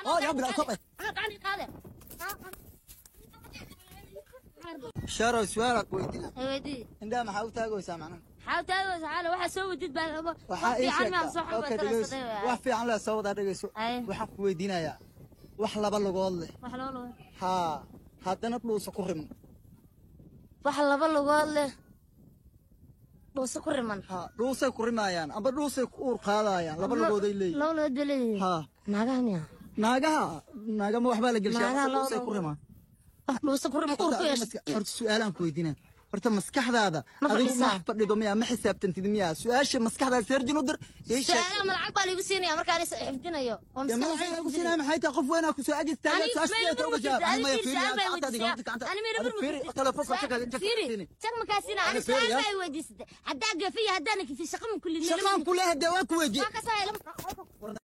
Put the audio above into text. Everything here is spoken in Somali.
يا عم لا صبي شارو سوالك ويدينا ويدي عندما حاولت أقول سامعنا حاولت أقول تعالى واحد سوي جد بقى وحا عنها صح وحفي عن لا سوى ده رجسو وحق ويدينا يا وحلا بلغ الله وحلا ها هذا نطلو سكرم وحلا بلغ الله لو سكرم ها لو سكرم يان أما لو سكور قالا يان لا بلغ ده اللي لو دلي ها ناقة ناقة ما وحبا لقل شيء لو سكرم لو سكرم كوركيش سؤال أنا كويدينا horta maskaxdaada adigu ma fadhido miya ma xisaabtantid miya su'aasha maskaxdaada serjin u dir su'aalaha malacag baa liigu siinaya markaan is xifdinayo oo maskaxdaada ku siinaya maxay tahay qof weyn ku soo ajistaaga su'aasha uga jawaab ana tag ma kaasina ana su'aal bay weydiisatay hadaa gafiya hadana kifi shaqo kulli shaqo kulli hadaa waa ku weydiisay